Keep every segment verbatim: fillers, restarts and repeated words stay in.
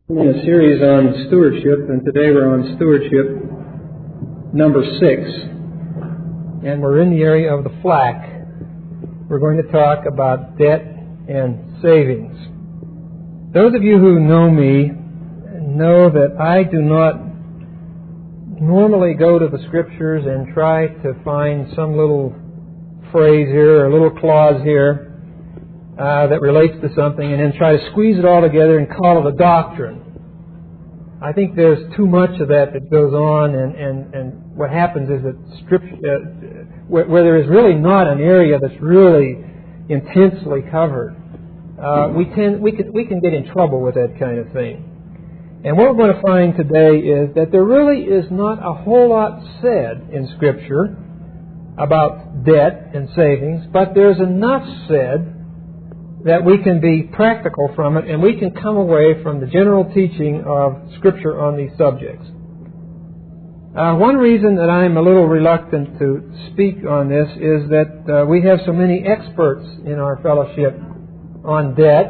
In a series on stewardship, and today we're on stewardship number six. And we're in the area of the flack. We're going to talk about debt and savings. Those of you who know me know that I do not normally go to the Scriptures and try to find some little phrase here or a little clause here Uh, that relates to something and then try to squeeze it all together and call it a doctrine. I think there's too much of that that goes on, and, and, and what happens is that scripture, uh, where, where there is really not an area that's really intensely covered, uh, we tend we can we can get in trouble with that kind of thing. And what we're going to find today is that there really is not a whole lot said in Scripture about debt and savings, but there's enough said that we can be practical from it, and we can come away from the general teaching of Scripture on these subjects. Uh, one reason that I'm a little reluctant to speak on this is that uh, we have so many experts in our fellowship on debt.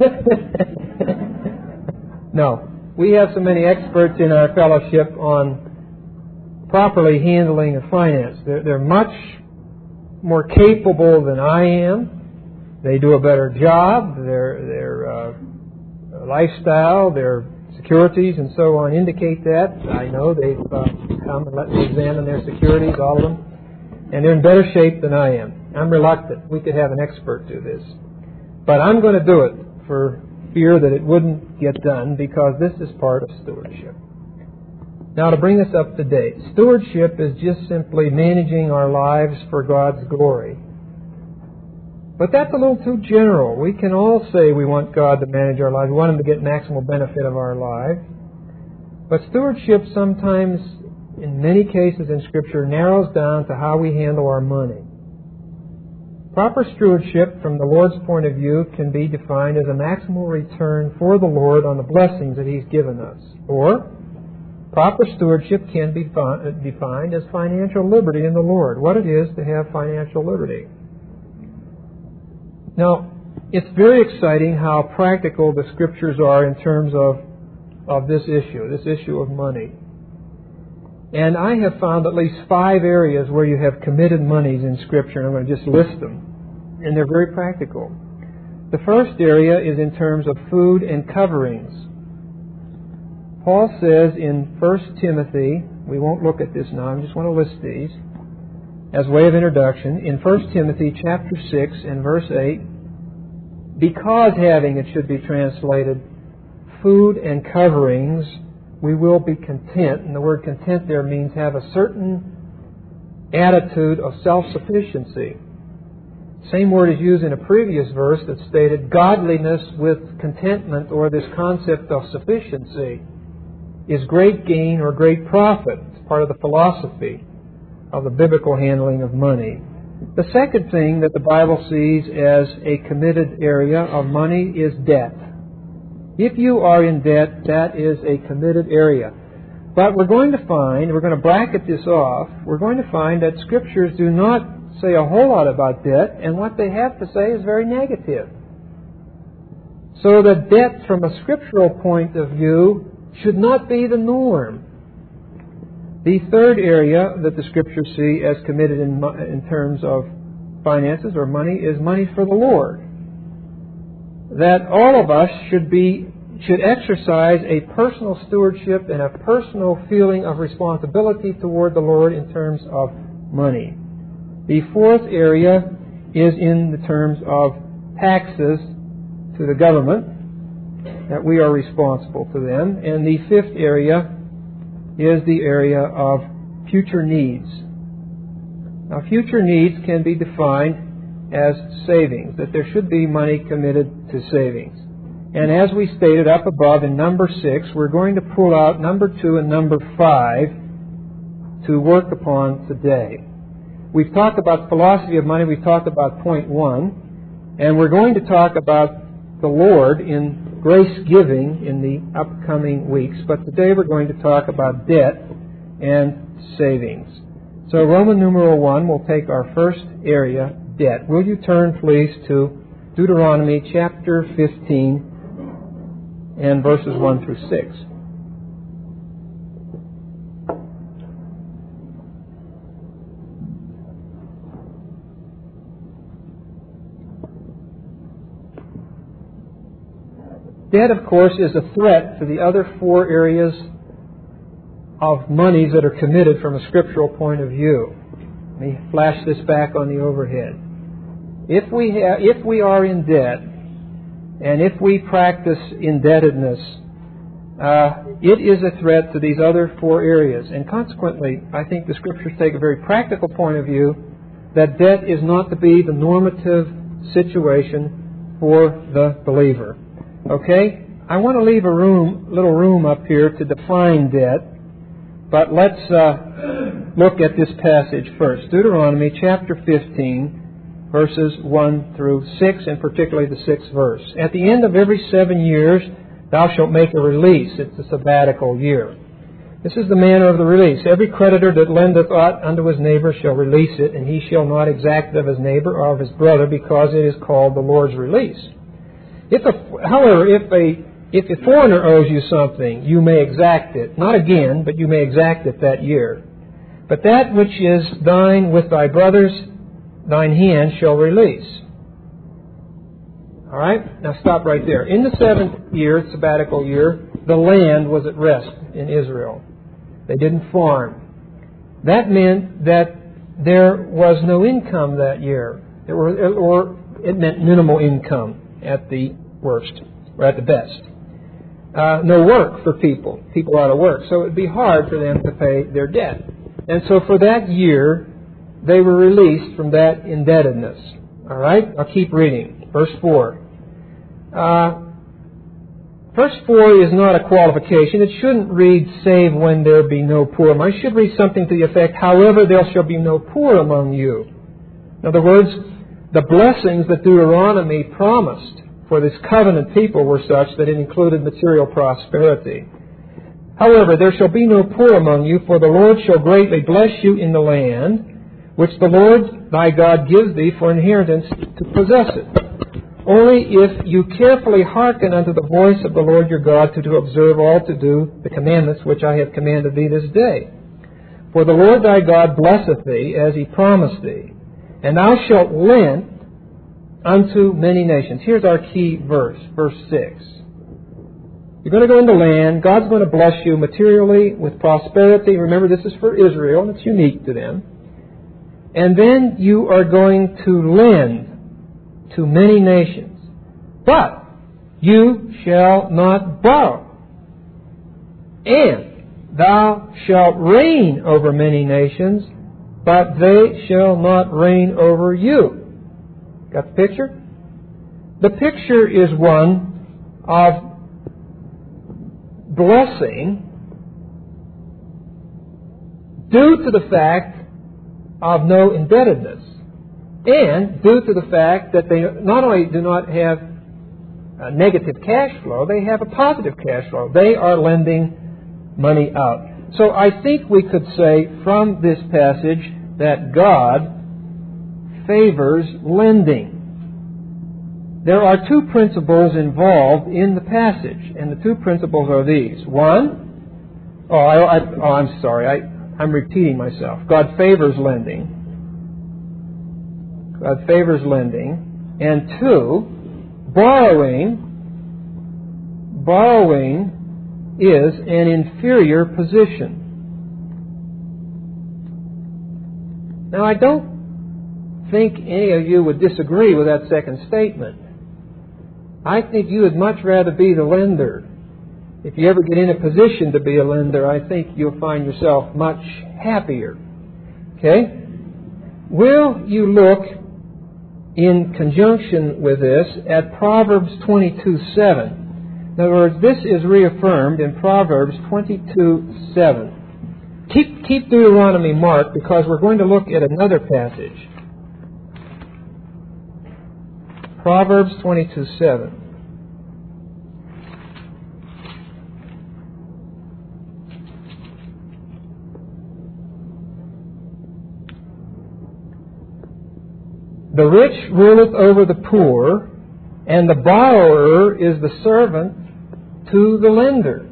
No, we have so many experts in our fellowship on properly handling of finance. They're, they're much more capable than I am. They do a better job. Their their uh, lifestyle, their securities, and so on indicate that. I know they've uh, come and let me examine their securities, all of them, and they're in better shape than I am. I'm reluctant. We could have an expert do this, but I'm going to do it for fear that it wouldn't get done, because this is part of stewardship. Now, to bring us up to date, stewardship is just simply managing our lives for God's glory. But that's a little too general. We can all say we want God to manage our lives. We want Him to get maximal benefit of our lives. But stewardship sometimes, in many cases in Scripture, narrows down to how we handle our money. Proper stewardship, from the Lord's point of view, can be defined as a maximal return for the Lord on the blessings that He's given us. Or, proper stewardship can be defined as financial liberty in the Lord, what it is to have financial liberty. Now, it's very exciting how practical the Scriptures are in terms of, of this issue, this issue of money. And I have found at least five areas where you have committed monies in Scripture, and I'm going to just list them. And they're very practical. The first area is in terms of food and coverings. Paul says in First Timothy, we won't look at this now, I just want to list these as way of introduction, in First Timothy chapter six and verse eight, because having, it should be translated, food and coverings, we will be content. And the word content there means have a certain attitude of self-sufficiency. Same word is used in a previous verse that stated godliness with contentment, or this concept of sufficiency, is great gain or great profit. It's part of the philosophy of the biblical handling of money. The second thing that the Bible sees as a committed area of money is debt. If you are in debt, that is a committed area. But we're going to find, we're going to bracket this off, we're going to find that Scriptures do not say a whole lot about debt, and what they have to say is very negative. So that debt from a scriptural point of view should not be the norm. The third area that the Scriptures see as committed in, in terms of finances or money is money for the Lord. That all of us should be should exercise a personal stewardship and a personal feeling of responsibility toward the Lord in terms of money. The fourth area is in the terms of taxes to the government, that we are responsible to them. And the fifth area is the area of future needs. Now, future needs can be defined as savings, that there should be money committed to savings. And as we stated up above in number six, we're going to pull out number two and number five to work upon today. We've talked about philosophy of money, we've talked about point one, and we're going to talk about the Lord in grace giving in the upcoming weeks. But today we're going to talk about debt and savings. So Roman numeral one will take our first area, debt. Will you turn, please, to Deuteronomy chapter fifteen and verses one through six. Debt, of course, is a threat to the other four areas of monies that are committed from a scriptural point of view. Let me flash this back on the overhead. If we ha- if we are in debt, and if we practice indebtedness, uh, it is a threat to these other four areas. And consequently, I think the Scriptures take a very practical point of view that debt is not to be the normative situation for the believer. Okay? I want to leave a room, little room up here to define debt, but let's uh, look at this passage first. Deuteronomy chapter fifteen, verses one through six, and particularly the sixth verse. At the end of every seven years, thou shalt make a release. It's a sabbatical year. This is the manner of the release. Every creditor that lendeth aught unto his neighbor shall release it, and he shall not exact of his neighbor or of his brother, because it is called the Lord's release. If a, however, if a if a foreigner owes you something, you may exact it. Not again, but you may exact it that year. But that which is thine with thy brothers, thine hand shall release. All right? Now stop right there. In the seventh year, sabbatical year, the land was at rest in Israel. They didn't farm. That meant that there was no income that year. There were, or it meant minimal income at the worst, or at the best. Uh, no work for people. People out of work. So it would be hard for them to pay their debt. And so for that year, they were released from that indebtedness. All right? I'll keep reading. Verse four. Uh, verse four is not a qualification. It shouldn't read, save when there be no poor among you. It should read something to the effect, however there shall be no poor among you. In other words, the blessings that Deuteronomy promised for this covenant people were such that it included material prosperity. However, there shall be no poor among you, for the Lord shall greatly bless you in the land, which the Lord thy God gives thee for inheritance to possess it. Only if you carefully hearken unto the voice of the Lord your God to, to observe all to do the commandments which I have commanded thee this day. For the Lord thy God blesseth thee as he promised thee, and thou shalt lend unto many nations. Here's our key verse, verse six. You're going to go into land. God's going to bless you materially with prosperity. Remember, this is for Israel, and it's unique to them. And then you are going to lend to many nations. But you shall not borrow. And thou shalt reign over many nations, but they shall not reign over you. Got the picture? The picture is one of blessing due to the fact of no indebtedness, and due to the fact that they not only do not have a negative cash flow, they have a positive cash flow. They are lending money out. So I think we could say from this passage that God favors lending. There are two principles involved in the passage, and the two principles are these. One, oh, I, I, oh I'm sorry, I, I'm repeating myself. God favors lending. God favors lending. And two, borrowing, borrowing is an inferior position. Now, I don't think any of you would disagree with that second statement. I think you would much rather be the lender. If you ever get in a position to be a lender, I think you'll find yourself much happier. Okay? Will you look in conjunction with this at Proverbs twenty-two seven? In other words, this is reaffirmed in Proverbs twenty-two seven. Keep, keep Deuteronomy marked, because we're going to look at another passage. Proverbs twenty-two seven. The rich ruleth over the poor, and the borrower is the servant to the lender.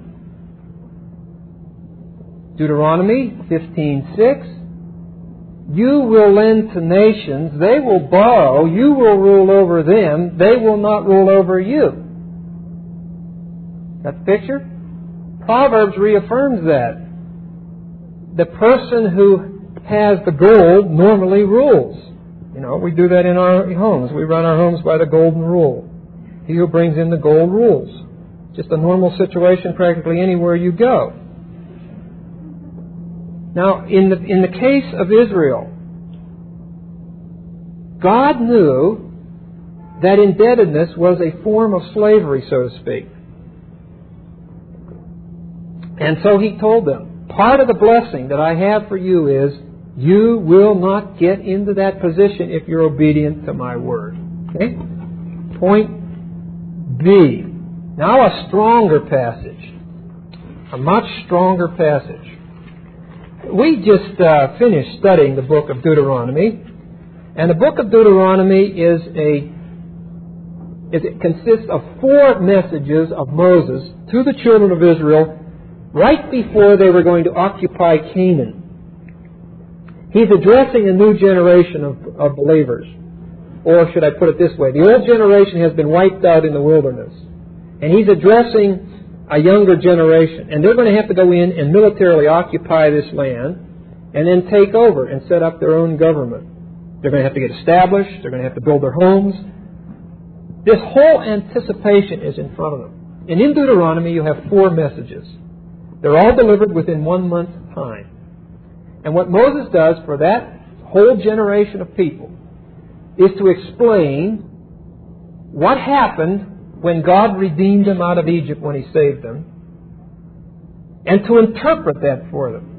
Deuteronomy fifteen six. You will lend to nations, they will borrow, you will rule over them, they will not rule over you. Got the picture? Proverbs reaffirms that. The person who has the gold normally rules. You know, we do that in our homes. We run our homes by the golden rule. He who brings in the gold rules. Just a normal situation practically anywhere you go. Now, in the, in the case of Israel, God knew that indebtedness was a form of slavery, so to speak. And so He told them, part of the blessing that I have for you is you will not get into that position if you're obedient to my word. Okay? Point B. Now a stronger passage. A much stronger passage. We just uh, finished studying the book of Deuteronomy. And the book of Deuteronomy is a is it consists of four messages of Moses to the children of Israel right before they were going to occupy Canaan. He's addressing a new generation of, of believers. Or should I put it this way? The old generation has been wiped out in the wilderness. And He's addressing a younger generation. And they're going to have to go in and militarily occupy this land and then take over and set up their own government. They're going to have to get established. They're going to have to build their homes. This whole anticipation is in front of them. And in Deuteronomy you have four messages. They're all delivered within one month's time. And what Moses does for that whole generation of people is to explain what happened when God redeemed them out of Egypt when He saved them, and to interpret that for them.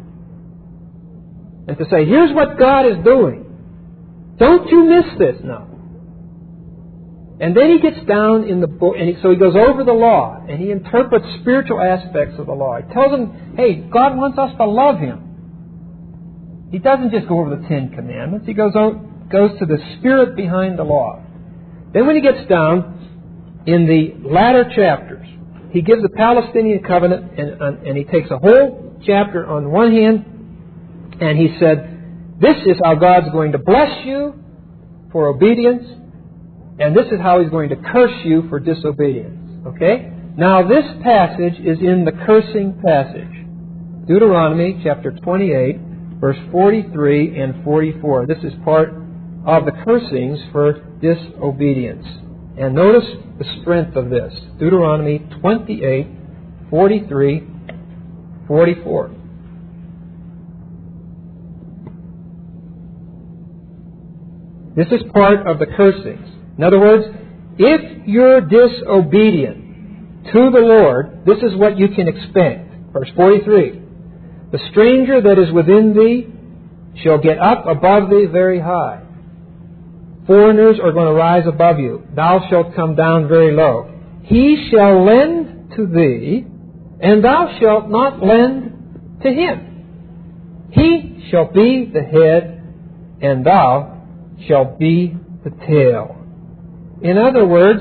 And to say, here's what God is doing. Don't you miss this now. And then he gets down in the book, and he, so he goes over the law, and he interprets spiritual aspects of the law. He tells them, hey, God wants us to love Him. He doesn't just go over the Ten Commandments. He goes on, goes to the spirit behind the law. Then when he gets down in the latter chapters, he gives the Palestinian covenant, and, and, and he takes a whole chapter on one hand, and he said, this is how God's going to bless you for obedience, and this is how He's going to curse you for disobedience. Okay? Now this passage is in the cursing passage. Deuteronomy chapter twenty-eight, verse forty-three and forty-four. This is part of the cursings for disobedience. And notice the strength of this. Deuteronomy twenty-eight, forty-three, forty-four. This is part of the cursings. In other words, if you're disobedient to the Lord, this is what you can expect. Verse forty-three. The stranger that is within thee shall get up above thee very high. Foreigners are going to rise above you. Thou shalt come down very low. He shall lend to thee, and thou shalt not lend to him. He shall be the head, and thou shalt be the tail. In other words,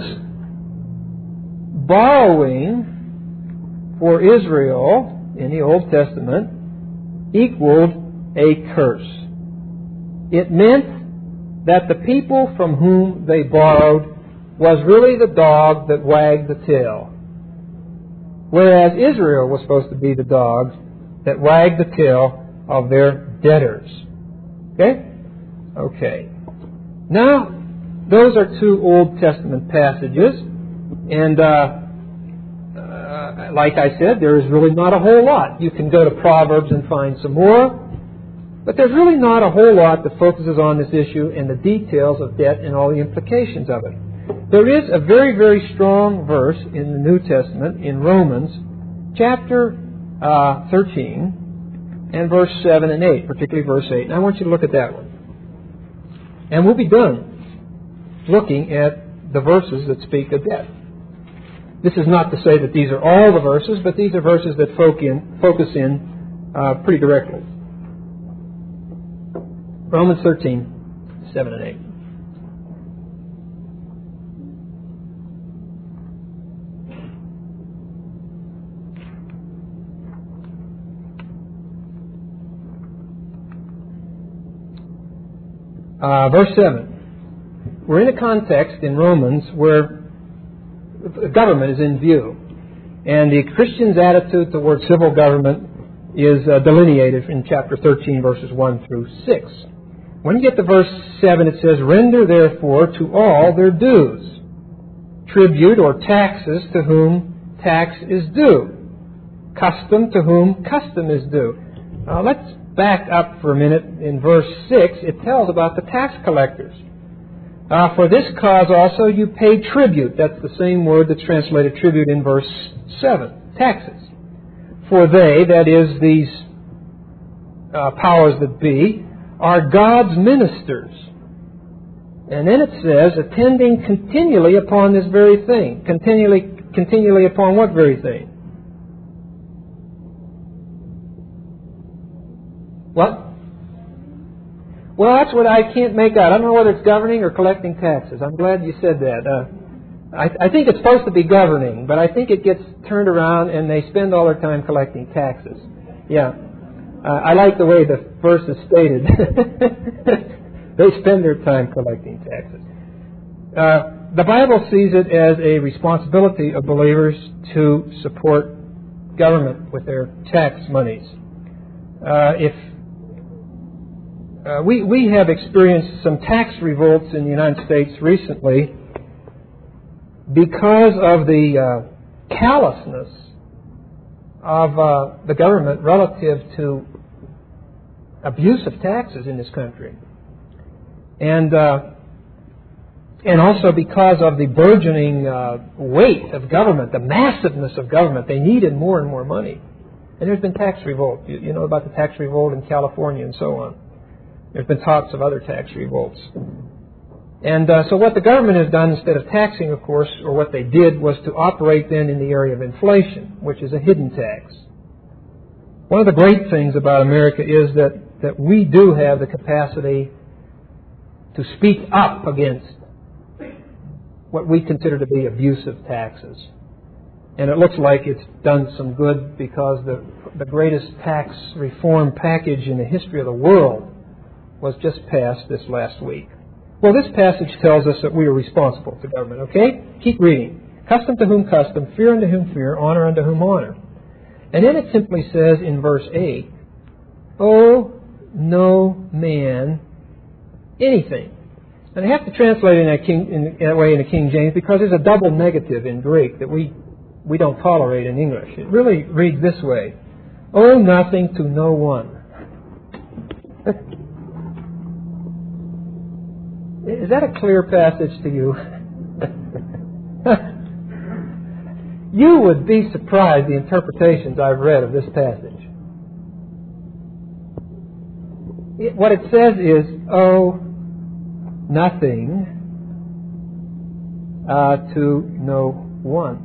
borrowing for Israel in the Old Testament equaled a curse. It meant that the people from whom they borrowed was really the dog that wagged the tail, whereas Israel was supposed to be the dogs that wagged the tail of their debtors. Okay? Okay. Now, those are two Old Testament passages, and uh, uh, like I said, there is really not a whole lot. You can go to Proverbs and find some more, but there's really not a whole lot that focuses on this issue and the details of debt and all the implications of it. There is a very, very strong verse in the New Testament, in Romans, chapter uh, thirteen, and verse seven and eight, particularly verse eight. And I want you to look at that one. And we'll be done looking at the verses that speak of death. This is not to say that these are all the verses, but these are verses that focus in uh, pretty directly. Romans thirteen, seven and eight. Uh, verse seven. We're in a context in Romans where government is in view. And the Christian's attitude toward civil government is uh, delineated in chapter thirteen, verses one through six. When you get to verse seven, it says, "Render therefore to all their dues, tribute or taxes to whom tax is due, custom to whom custom is due." Now let's back up for a minute. In verse six, it tells about the tax collectors. Uh, for this cause also you pay tribute. That's the same word that's translated tribute in verse seven, taxes. For they, that is, these uh, powers that be, are God's ministers. And then it says, attending continually upon this very thing. Continually, continually upon what very thing? What? Well, that's what I can't make out. I don't know whether it's governing or collecting taxes. I'm glad you said that. Uh, I, I think it's supposed to be governing, but I think it gets turned around and they spend all their time collecting taxes. Yeah. Uh, I like the way the verse is stated. They spend their time collecting taxes. Uh, the Bible sees it as a responsibility of believers to support government with their tax monies. Uh, if Uh, we, we have experienced some tax revolts in the United States recently because of the uh, callousness of uh, the government relative to abuse of taxes in this country. And uh, and also because of the burgeoning uh, weight of government, the massiveness of government. They needed more and more money. And there's been tax revolt. You, you know about the tax revolt in California and so on. There's been talks of other tax revolts. And uh, so what the government has done, instead of taxing, of course, or what they did, was to operate then in the area of inflation, which is a hidden tax. One of the great things about America is that, that we do have the capacity to speak up against what we consider to be abusive taxes. And it looks like it's done some good because the, the greatest tax reform package in the history of the world was just passed this last week. Well, this passage tells us that we are responsible to government, okay? Keep reading. Custom to whom custom, fear unto whom fear, honor unto whom honor. And then it simply says in verse eight, owe no man anything. And I have to translate it in that, King, in that way in the King James because there's a double negative in Greek that we, we don't tolerate in English. It really reads this way, owe nothing to no one. Is that a clear passage to you? You would be surprised the interpretations I've read of this passage. It, what it says is, owe nothing uh, to no one.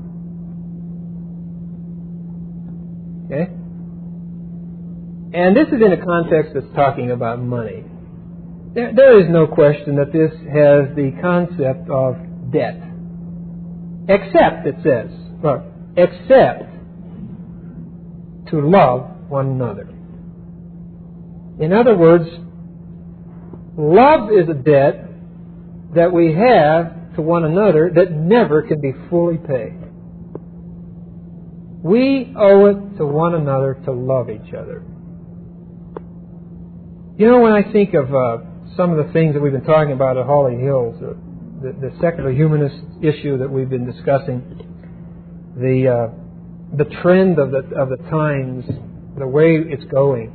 Okay? And this is in a context that's talking about money. There, there is no question that this has the concept of debt. Except, it says, look, except to love one another. In other words, love is a debt that we have to one another that never can be fully paid. We owe it to one another to love each other. You know, when I think of uh, some of the things that we've been talking about at Holly Hills, uh, the, the secular humanist issue that we've been discussing, the uh, the trend of the of the times, the way it's going.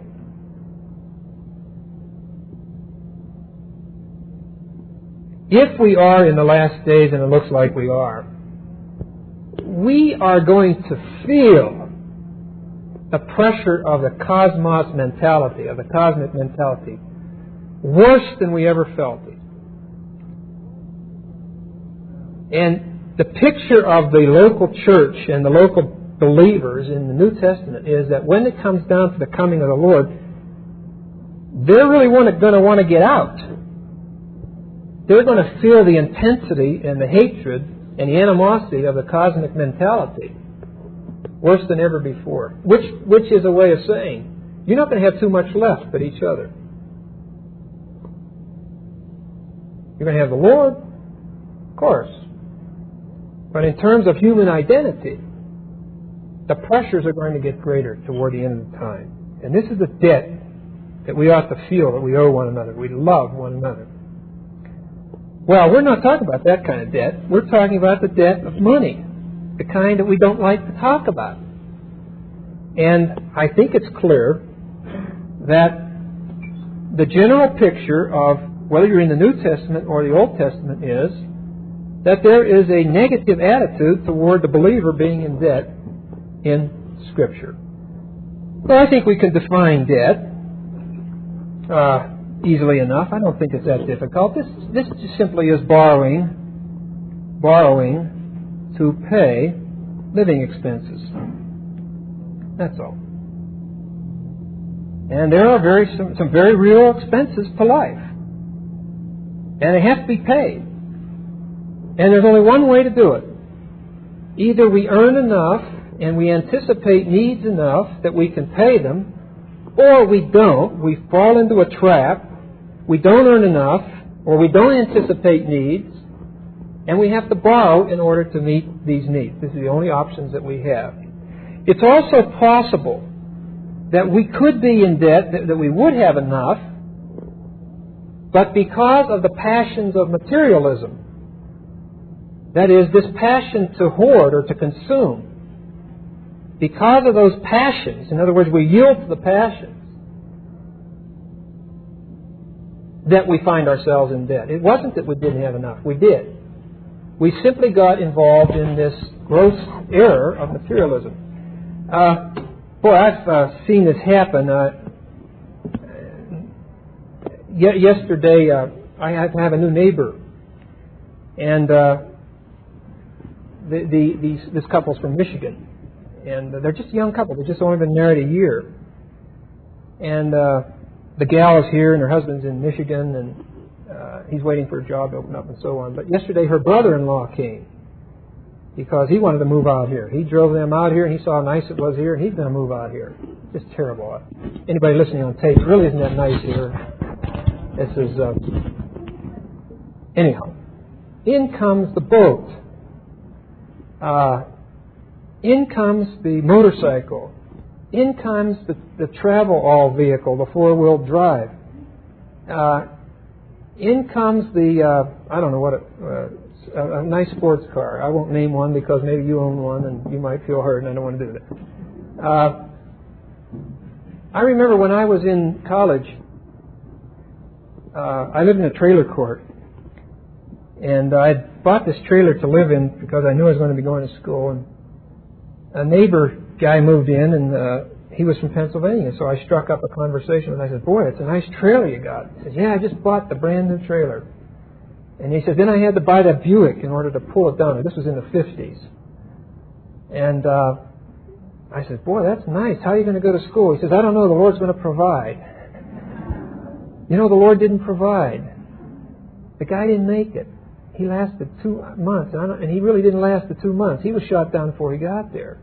If we are in the last days, and it looks like we are, we are going to feel the pressure of the cosmos mentality, of the cosmic mentality, worse than we ever felt it. And the picture of the local church and the local believers in the New Testament is that when it comes down to the coming of the Lord, they're really going to want to get out. They're going to feel the intensity and the hatred and the animosity of the cosmic mentality worse than ever before. Which, which is a way of saying, you're not going to have too much left but each other. You're going to have the Lord, of course. But in terms of human identity, the pressures are going to get greater toward the end of the time. And this is a debt that we ought to feel that we owe one another. We love one another. Well, we're not talking about that kind of debt. We're talking about the debt of money, the kind that we don't like to talk about. And I think it's clear that the general picture of whether you're in the New Testament or the Old Testament is that there is a negative attitude toward the believer being in debt in Scripture. Well, I think we can define debt uh, easily enough. I don't think it's that difficult. This this just simply is borrowing, borrowing to pay living expenses. That's all. And there are very some, some very real expenses to life. And they have to be paid. And there's only one way to do it. Either we earn enough and we anticipate needs enough that we can pay them, or we don't. We fall into a trap. We don't earn enough, or we don't anticipate needs, and we have to borrow in order to meet these needs. This is the only options that we have. It's also possible that we could be in debt, that, that we would have enough, but because of the passions of materialism, that is, this passion to hoard or to consume, because of those passions, in other words, we yield to the passions, that we find ourselves in debt. It wasn't that we didn't have enough. We did. We simply got involved in this gross error of materialism. Uh, boy, I've uh, seen this happen. Uh, y- yesterday, uh, I had to have a new neighbor, and uh, the, the, these, this couple's from Michigan, and they're just a young couple. They've just only been married a year, and uh, the gal is here, and her husband's in Michigan, and uh, he's waiting for a job to open up, and so on. But yesterday, her brother-in-law came, because he wanted to move out here. He drove them out here, and he saw how nice it was here, and he's going to move out here. Just terrible. Anybody listening on tape, it really isn't that nice here. This is, uh... anyhow. In comes the boat. Uh, in comes the motorcycle. In comes the, the travel-all vehicle, the four-wheel drive. Uh, in comes the, uh, I don't know what it... Uh, A, a nice sports car. I won't name one because maybe you own one and you might feel hurt, and I don't want to do that. Uh, I remember when I was in college, uh, I lived in a trailer court, and I bought this trailer to live in because I knew I was going to be going to school. And a neighbor guy moved in, and uh, he was from Pennsylvania, so I struck up a conversation with him. I said, "Boy, it's a nice trailer you got." He said, "Yeah, I just bought the brand new trailer." And he said, then I had to buy that Buick in order to pull it down. This was in the fifties. And uh, I said, boy, that's nice. How are you going to go to school? He says, I don't know. The Lord's going to provide. You know, the Lord didn't provide. The guy didn't make it. He lasted two months. And, I don't, and he really didn't last the two months. He was shot down before he got there.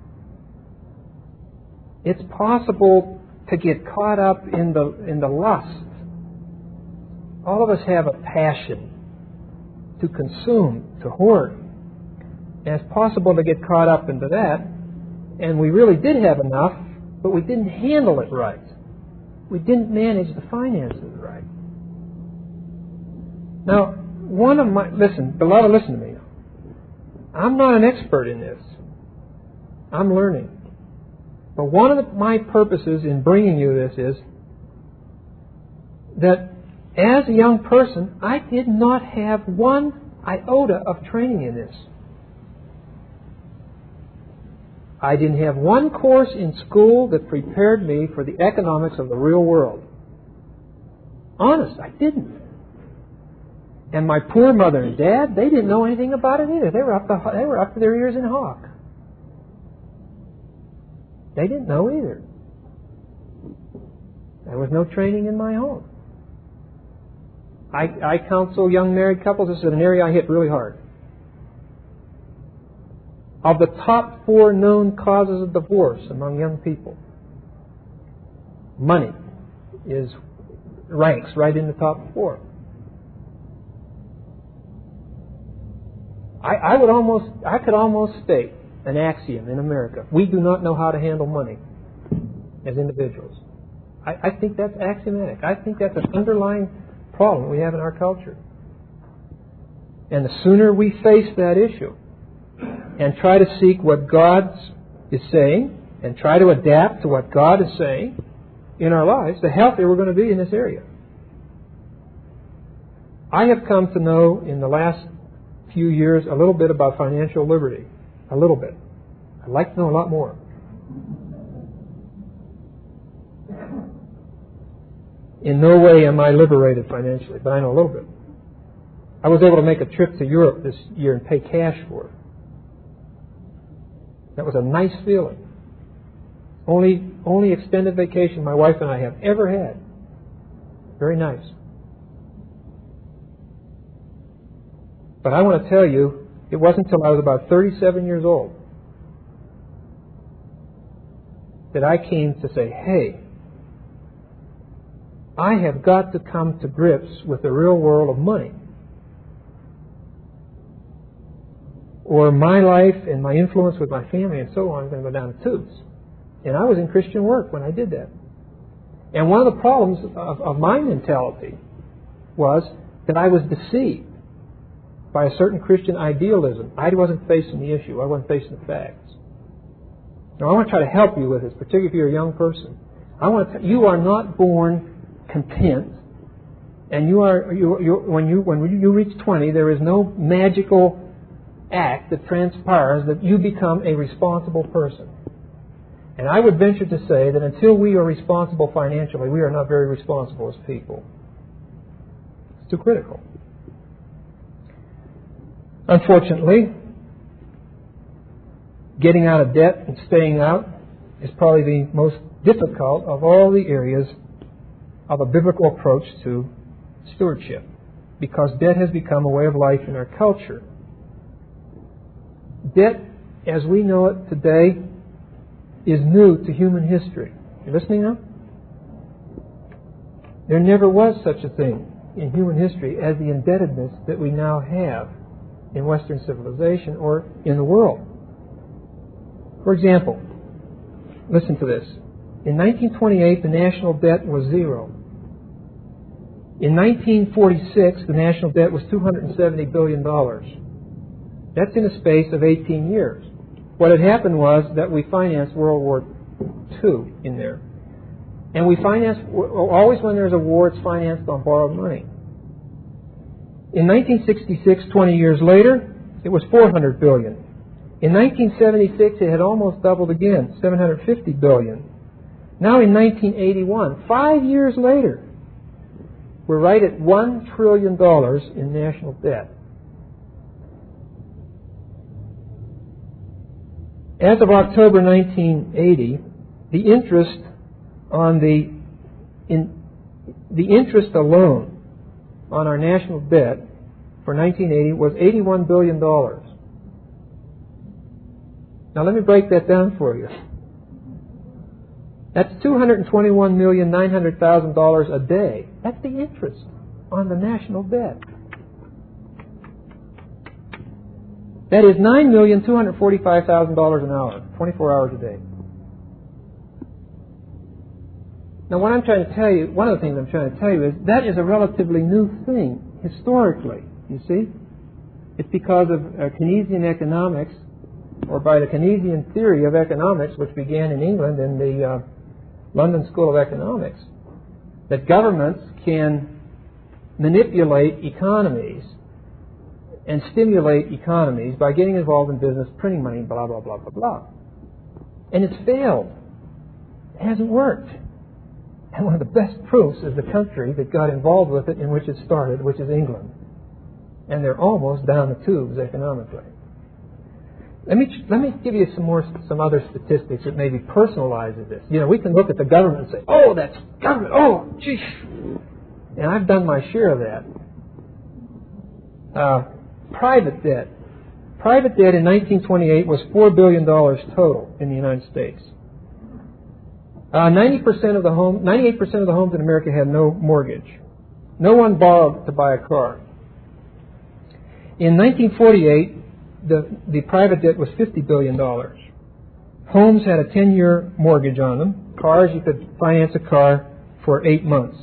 It's possible to get caught up in the in the lust. All of us have a passion to consume, to hoard. And it's possible to get caught up into that, and we really did have enough, but we didn't handle it right. We didn't manage the finances right. Now, one of my, listen, beloved, listen to me. I'm not an expert in this. I'm learning. But one of the, my purposes in bringing you this is that as a young person, I did not have one iota of training in this. I didn't have one course in school that prepared me for the economics of the real world. Honest, I didn't. And my poor mother and dad, they didn't know anything about it either. They were up to, they were up to their ears in hawk. They didn't know either. There was no training in my home. I, I counsel young married couples. This is an area I hit really hard. Of the top four known causes of divorce among young people, money is ranks right in the top four. I, I would almost, I could almost state an axiom in America. We do not know how to handle money as individuals. I, I think that's axiomatic. I think that's an underlying problem we have in our culture. And the sooner we face that issue and try to seek what God is saying and try to adapt to what God is saying in our lives, the healthier we're going to be in this area. I have come to know in the last few years a little bit about financial liberty. A little bit. I'd like to know a lot more. In no way am I liberated financially, but I know a little bit. I was able to make a trip to Europe this year and pay cash for it. That was a nice feeling. Only, only extended vacation my wife and I have ever had. Very nice. But I want to tell you, it wasn't until I was about thirty-seven years old that I came to say, hey, I have got to come to grips with the real world of money, or my life and my influence with my family and so on is going to go down the tubes. And I was in Christian work when I did that. And one of the problems of, of my mentality was that I was deceived by a certain Christian idealism. I wasn't facing the issue. I wasn't facing the facts. Now, I want to try to help you with this, particularly if you're a young person. I want to. T- you are not born content, and you are. You, you, when you when you reach twenty, there is no magical act that transpires that you become a responsible person. And I would venture to say that until we are responsible financially, we are not very responsible as people. It's too critical. Unfortunately, getting out of debt and staying out is probably the most difficult of all the areas of a biblical approach to stewardship, because debt has become a way of life in our culture. Debt, as we know it today, is new to human history. You listening now? There never was such a thing in human history as the indebtedness that we now have in Western civilization or in the world. For example, listen to this. In nineteen twenty-eight, the national debt was zero. In nineteen forty-six, the national debt was two hundred seventy billion dollars. That's in a space of eighteen years. What had happened was that we financed World War Two in there. And we financed, always when there's a war, it's financed on borrowed money. In nineteen sixty-six, twenty years later, it was four hundred billion dollars. In nineteen seventy-six, it had almost doubled again, seven hundred fifty billion dollars. Now in nineteen eighty-one, five years later, we're right at one trillion dollars in national debt. As of October nineteen eighty, the interest on the in, the interest alone on our national debt for nineteen eighty was eighty-one billion dollars. Now let me break that down for you. That's two hundred twenty-one million nine hundred thousand dollars a day. That's the interest on the national debt. That is nine million two hundred forty-five thousand dollars an hour, twenty-four hours a day. Now what I'm trying to tell you, one of the things I'm trying to tell you is that is a relatively new thing historically, you see. It's because of uh, Keynesian economics, or by the Keynesian theory of economics, which began in England in the uh, London School of Economics, that governments can manipulate economies and stimulate economies by getting involved in business, printing money, blah, blah, blah, blah, blah. And it's failed. It hasn't worked. And one of the best proofs is the country that got involved with it in which it started, which is England. And they're almost down the tubes economically. Let me let me give you some more some other statistics that maybe personalizes this. You know, we can look at the government and say, "Oh, that's government. Oh, gee," and I've done my share of that. Uh, private debt. Private debt in nineteen twenty-eight was four billion dollars total in the United States. Uh, ninety percent of the home, ninety-eight percent of the homes in America had no mortgage. No one borrowed to buy a car. In nineteen forty-eight, the, the private debt was fifty billion dollars. Homes had a ten-year mortgage on them. Cars, you could finance a car for eight months.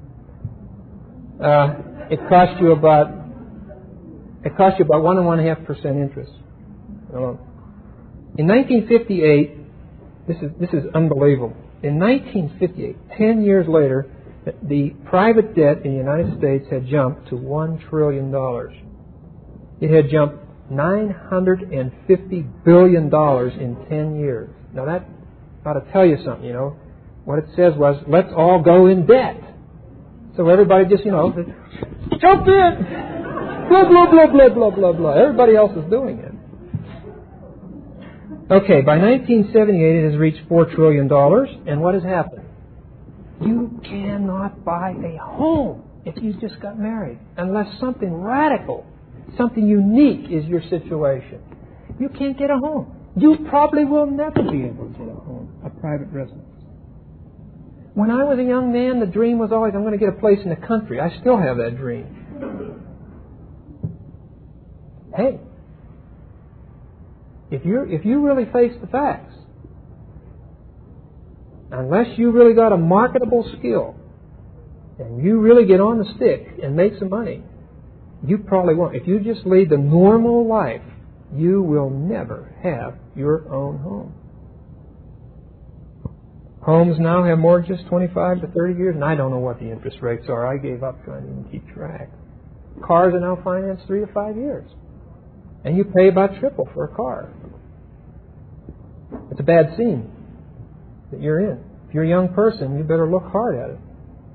Uh, it cost you about it cost you about one and one half percent interest. Um, in nineteen fifty-eight, this is this is unbelievable. In nineteen fifty-eight, ten years later, the private debt in the United States had jumped to one trillion dollars. It had jumped nine hundred fifty billion dollars in ten years. Now that ought to tell you something, you know. What it says was, let's all go in debt. So everybody just, you know, jump in! Blah, blah, blah, blah, blah, blah, blah. Everybody else is doing it. Okay, by nineteen seventy-eight it has reached four trillion dollars, and what has happened? You cannot buy a home if you just got married, unless something radical, something unique is your situation. You can't get a home. You probably will never be able to get a home, a private residence. When I was a young man, the dream was always, I'm going to get a place in the country. I still have that dream. Hey, if you if you really face the facts, unless you really got a marketable skill, and you really get on the stick and make some money, you probably won't. If you just lead the normal life, you will never have your own home. Homes now have mortgages twenty-five to thirty years, and I don't know what the interest rates are. I gave up trying to even keep track. Cars are now financed three to five years. And you pay about triple for a car. It's a bad scene that you're in. If you're a young person, you better look hard at it.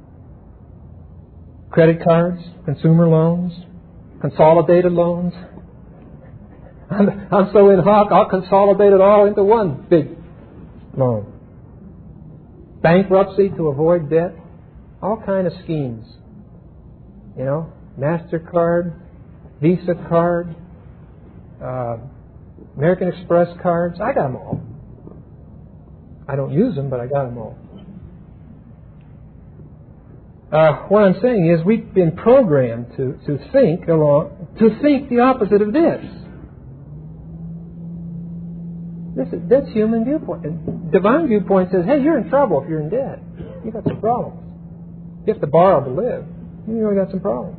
Credit cards, consumer loans, consolidated loans. I'm, I'm so in hock, I'll consolidate it all into one big loan. Bankruptcy to avoid debt. All kind of schemes. You know, MasterCard, Visa card, uh, American Express cards. I got them all. I don't use them, but I got them all. Uh, what I'm saying is we've been programmed to, to think along, to think the opposite of this. This is, that's human viewpoint. And divine viewpoint says, hey, you're in trouble if you're in debt. You've got some problems. You have to borrow to live. You really got some problems.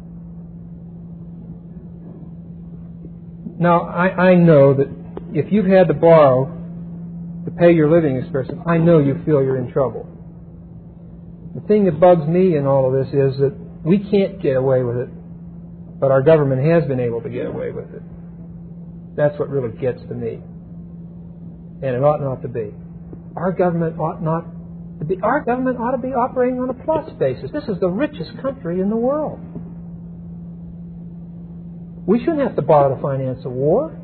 Now, I, I know that if you've had to borrow to pay your living expenses, I know you feel you're in trouble. The thing that bugs me in all of this is that we can't get away with it, but our government has been able to get away with it. That's what really gets to me. And it ought not to be. Our government ought not to be. Our government ought to be operating on a plus basis. This is the richest country in the world. We shouldn't have to borrow to finance a war.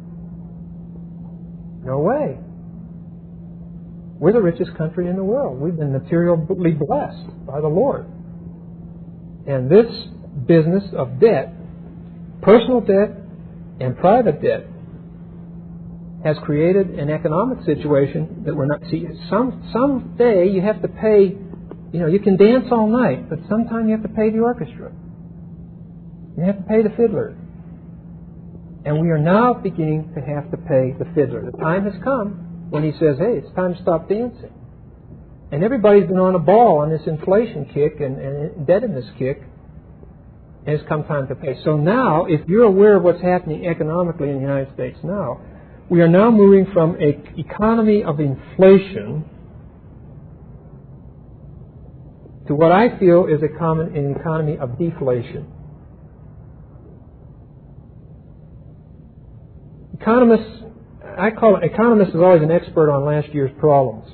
No way. We're the richest country in the world. We've been materially blessed by the Lord. And this business of debt, personal debt and private debt, has created an economic situation that we're not... See, some someday you have to pay... You know, you can dance all night, but sometime you have to pay the orchestra. You have to pay the fiddler. And we are now beginning to have to pay the fiddler. The time has come when he says, hey, it's time to stop dancing. And everybody's been on a ball on this inflation kick and, and indebtedness kick, and it's come time to pay. So now, if you're aware of what's happening economically in the United States now, we are now moving from an economy of inflation to what I feel is a common, an economy of deflation. Economists, I call it, economist is always an expert on last year's problems.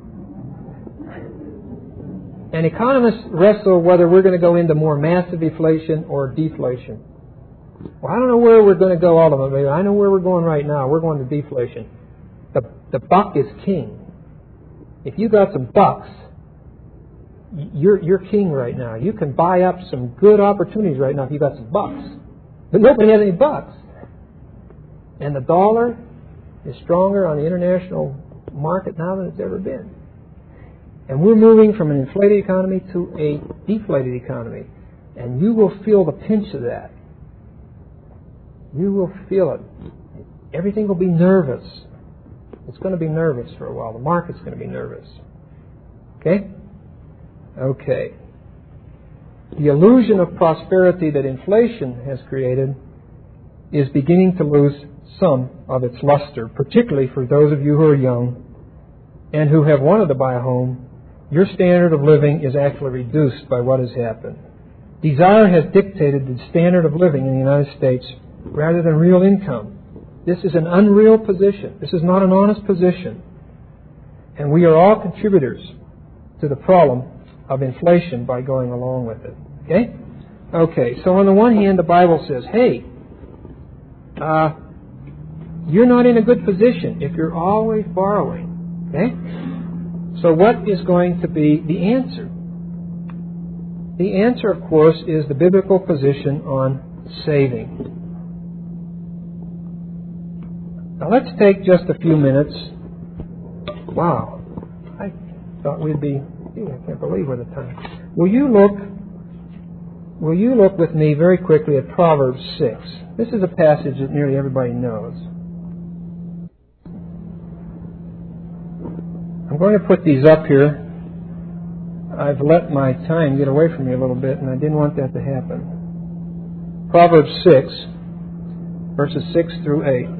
And economists wrestle whether we're going to go into more massive inflation or deflation. Well, I don't know where we're going to go all of them. I know where we're going right now. We're going to deflation. The, the buck is king. If you got some bucks, you're, you're king right now. You can buy up some good opportunities right now if you got some bucks. But nobody has any bucks. And the dollar is stronger on the international market now than it's ever been. And we're moving from an inflated economy to a deflated economy. And you will feel the pinch of that. You will feel it. Everything will be nervous. It's going to be nervous for a while. The market's going to be nervous. Okay? Okay. The illusion of prosperity that inflation has created is beginning to lose some of its luster, particularly for those of you who are young and who have wanted to buy a home. Your standard of living is actually reduced by what has happened. Desire has dictated the standard of living in the United States rather than real income. This is an unreal position. This is not an honest position. And we are all contributors to the problem of inflation by going along with it. Okay? Okay, so on the one hand, the Bible says, hey, uh, you're not in a good position if you're always borrowing. Okay? So what is going to be the answer? The answer, of course, is the biblical position on saving. Now let's take just a few minutes. Wow. I thought we'd be... I can't believe we're the time. Will you look... Will you look with me very quickly at Proverbs six? This is a passage that nearly everybody knows. I'm going to put these up here. I've let my time get away from me a little bit, and I didn't want that to happen. Proverbs six, verses six through eight.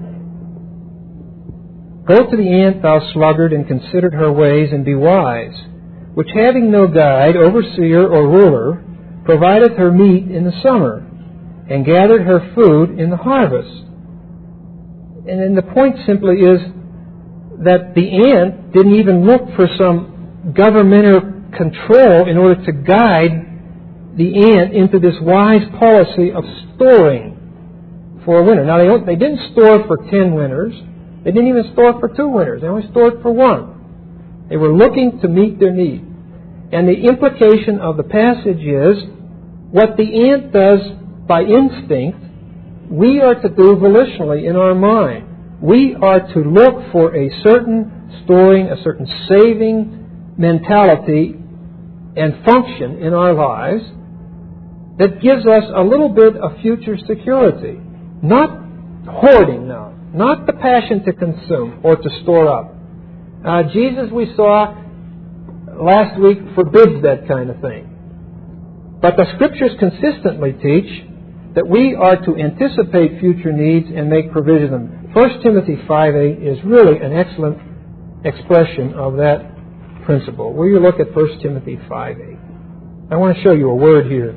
Go to the ant, thou sluggard, and consider her ways, and be wise, which having no guide, overseer, or ruler, provideth her meat in the summer, and gathered her food in the harvest. And then the point simply is that the ant didn't even look for some governmental control in order to guide the ant into this wise policy of storing for a winter. Now, they, they didn't store for ten winters. They didn't even store for two winters. They only stored for one. They were looking to meet their need. And the implication of the passage is, what the ant does by instinct, we are to do volitionally in our mind. We are to look for a certain storing, a certain saving mentality and function in our lives that gives us a little bit of future security. Not hoarding now. Not the passion to consume or to store up. Uh, Jesus, we saw last week, forbids that kind of thing. But the Scriptures consistently teach that we are to anticipate future needs and make provision of them. First Timothy five eight is really an excellent expression of that principle. Will you look at First Timothy five eight? I want to show you a word here.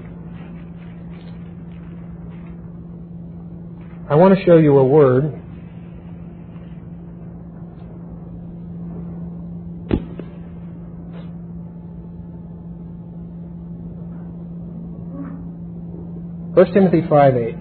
I want to show you a word. First Timothy five eight.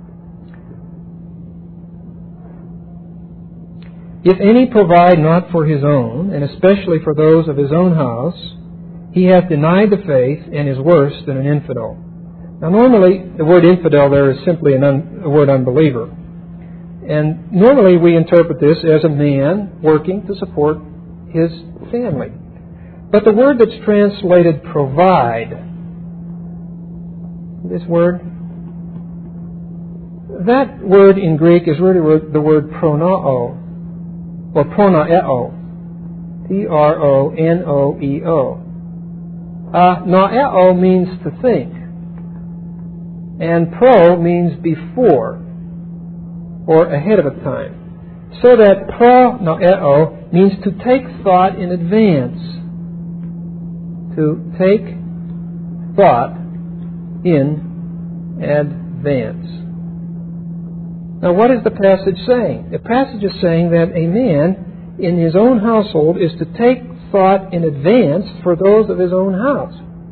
If any provide not for his own, and especially for those of his own house, he hath denied the faith and is worse than an infidel. Now normally, the word infidel there is simply an un, a word unbeliever. And normally we interpret this as a man working to support his family. But the word that's translated provide, this word, that word in Greek is really the word pronao, or pronaeo, P R O N O E O. Uh, naeo means to think, and pro means before, or ahead of a time. So that pronaeo means to take thought in advance. To take thought in advance. Now, what is the passage saying? The passage is saying that a man in his own household is to take thought in advance for those of his own house.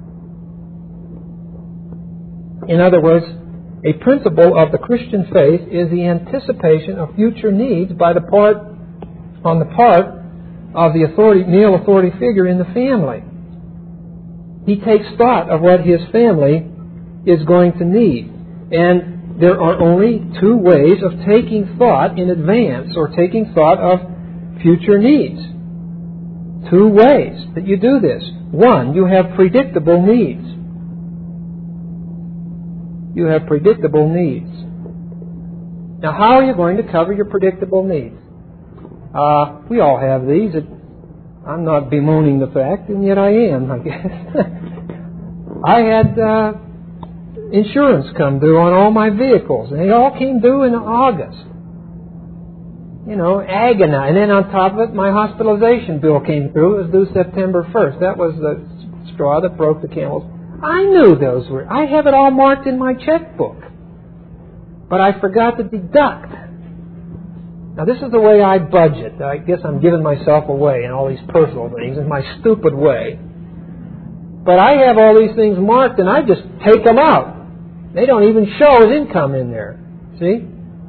In other words, a principle of the Christian faith is the anticipation of future needs by the part, on the part of the authority, male authority figure in the family. He takes thought of what his family is going to need. And there are only two ways of taking thought in advance or taking thought of future needs. Two ways that you do this. One, you have predictable needs. You have predictable needs. Now, how are you going to cover your predictable needs? Uh, we all have these. It, I'm not bemoaning the fact, and yet I am, I guess. I had uh, insurance come due on all my vehicles, and they all came due in August. You know, agonize. And then on top of it, my hospitalization bill came through. It was due September first. That was the straw that broke the camel's. I knew those were. I have it all marked in my checkbook. But I forgot to deduct. Now, this is the way I budget. I guess I'm giving myself away in all these personal things in my stupid way. But I have all these things marked, and I just take them out. They don't even show as income in there. See?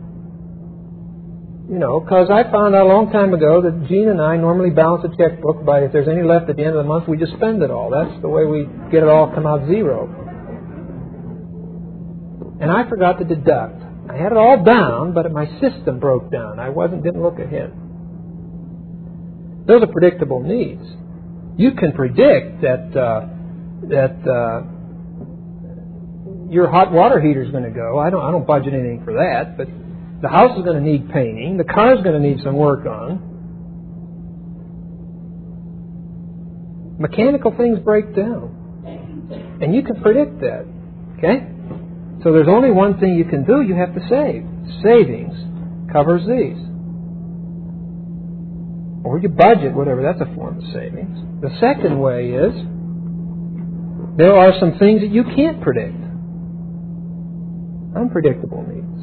You know, because I found out a long time ago that Gene and I normally balance a checkbook by if there's any left at the end of the month, we just spend it all. That's the way we get it all come out zero. And I forgot to deduct. I had it all down, but my system broke down. I wasn't didn't look ahead. Those are predictable needs. You can predict that uh, that uh, your hot water heater is going to go. I don't I don't budget anything for that, but the house is going to need painting. The car is going to need some work on. Mechanical things break down, and you can predict that. Okay. So there's only one thing you can do. You have to save. Savings covers these. Or you budget, whatever. That's a form of savings. The second way is there are some things that you can't predict. Unpredictable needs.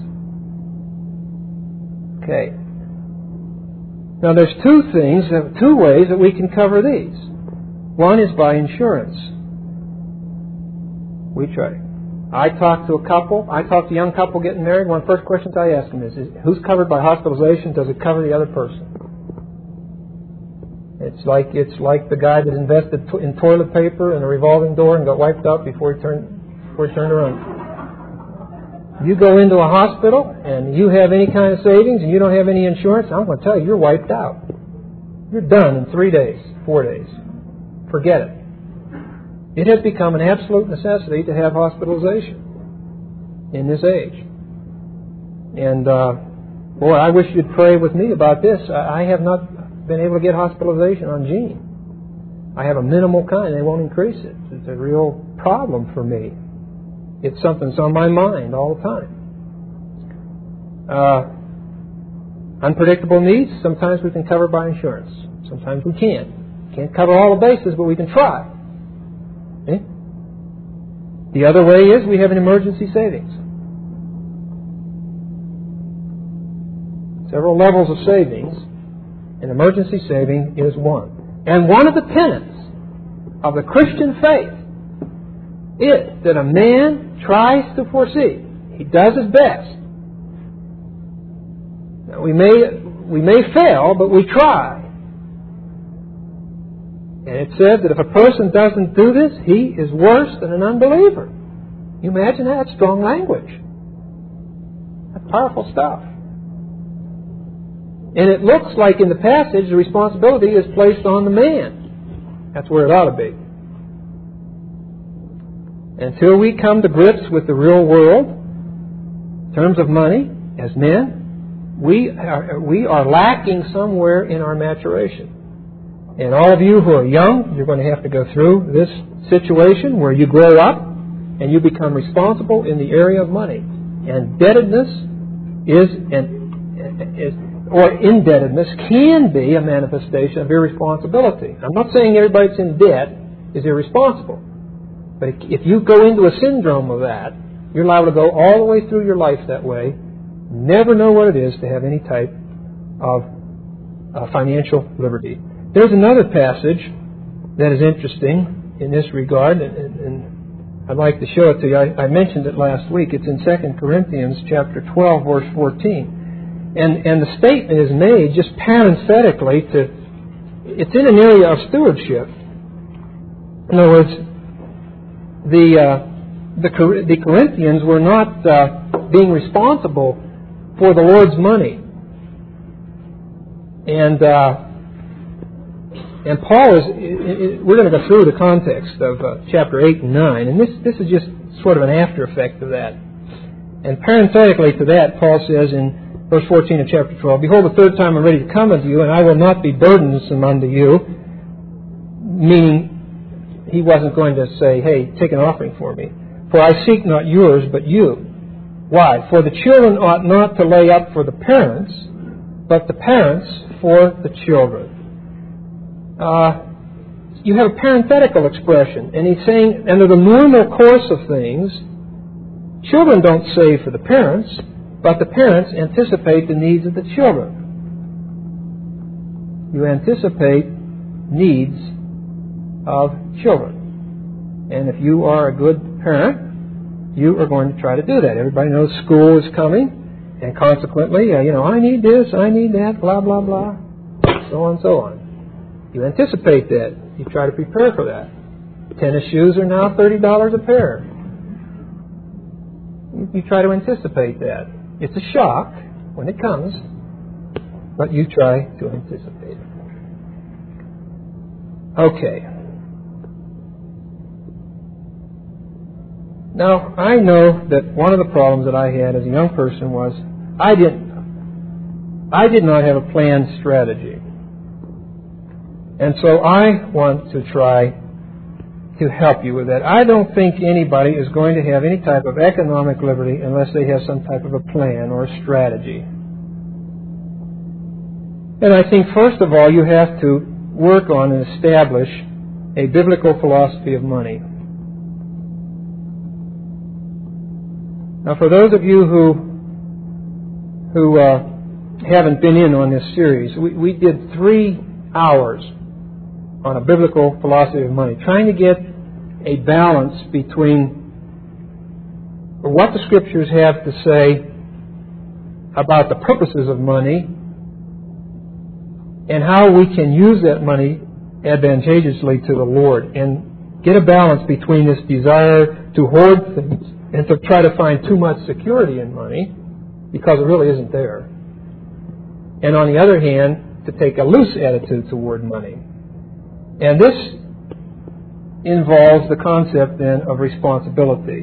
Okay. Now there's two things, two ways that we can cover these. One is by insurance. We try. I talk to a couple. I talk to a young couple getting married. One of the first questions I ask them is, is, who's covered by hospitalization? Does it cover the other person? It's like it's like the guy that invested to, in toilet paper and a revolving door and got wiped out before he turned before he turned around. You go into a hospital and you have any kind of savings and you don't have any insurance, I'm going to tell you, you're wiped out. You're done in three days, four days. Forget it. It has become an absolute necessity to have hospitalization in this age. And, uh, boy, I wish you'd pray with me about this. I, I have not been able to get hospitalization on Gene. I have a minimal kind. They won't increase it. It's a real problem for me. It's something that's on my mind all the time. Uh, unpredictable needs, sometimes we can cover by insurance. Sometimes we can't. Can't cover all the bases, but we can try. Okay? The other way is we have an emergency savings. Several levels of savings. An emergency saving is one. And one of the tenets of the Christian faith is that a man tries to foresee. He does his best. Now, we may we may fail, but we try. And it says that if a person doesn't do this, he is worse than an unbeliever. You imagine that? That's strong language. That's powerful stuff. And it looks like in the passage the responsibility is placed on the man. That's where it ought to be. Until we come to grips with the real world, in terms of money, as men, we are, we are lacking somewhere in our maturation. And all of you who are young, you're going to have to go through this situation where you grow up and you become responsible in the area of money. And indebtedness is, an, is or indebtedness can be a manifestation of irresponsibility. I'm not saying everybody that's in debt is irresponsible. But if you go into a syndrome of that, you're liable to go all the way through your life that way, never know what it is to have any type of uh, financial liberty. There's another passage that is interesting in this regard, and, and, and I'd like to show it to you. I, I mentioned it last week. It's in Second Corinthians chapter twelve, verse fourteen. And, and the statement is made just parenthetically to, it's in an area of stewardship. In other words, the, uh, the, the Corinthians were not uh, being responsible for the Lord's money. And... Uh, And Paul is, we're going to go through the context of uh, chapter eight and nine, and this, this is just sort of an after effect of that. And parenthetically to that, Paul says in verse fourteen of chapter twelve, behold, the third time I'm ready to come unto you, and I will not be burdensome unto you. Meaning, he wasn't going to say, hey, take an offering for me. For I seek not yours, but you. Why? For the children ought not to lay up for the parents, but the parents for the children. Uh, you have a parenthetical expression, and he's saying, under the normal course of things, children don't save for the parents, but the parents anticipate the needs of the children. You anticipate needs of children. And if you are a good parent, you are going to try to do that. Everybody knows school is coming, and consequently, uh, you know, I need this, I need that, blah, blah, blah, so on and so on. You anticipate that. You try to prepare for that. Tennis shoes are now thirty dollars a pair. You try to anticipate that. It's a shock when it comes, but you try to anticipate it. Okay. Now, I know that one of the problems that I had as a young person was I didn't, I did not have a planned strategy. And so I want to try to help you with that. I don't think anybody is going to have any type of economic liberty unless they have some type of a plan or a strategy. And I think, first of all, you have to work on and establish a biblical philosophy of money. Now, for those of you who who uh, haven't been in on this series, we, we did three hours on a biblical philosophy of money, trying to get a balance between what the Scriptures have to say about the purposes of money and how we can use that money advantageously to the Lord, and get a balance between this desire to hoard things and to try to find too much security in money, because it really isn't there. And on the other hand, to take a loose attitude toward money. And this involves the concept then of responsibility.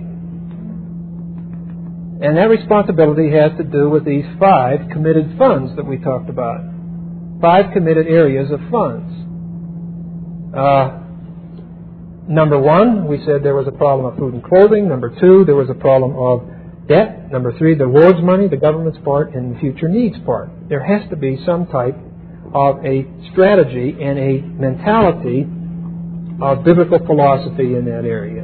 And that responsibility has to do with these five committed funds that we talked about. Five committed areas of funds. Uh, number one, we said there was a problem of food and clothing. Number two, there was a problem of debt. Number three, the world's money, the government's part, and the future needs part. There has to be some type of a strategy and a mentality of biblical philosophy in that area.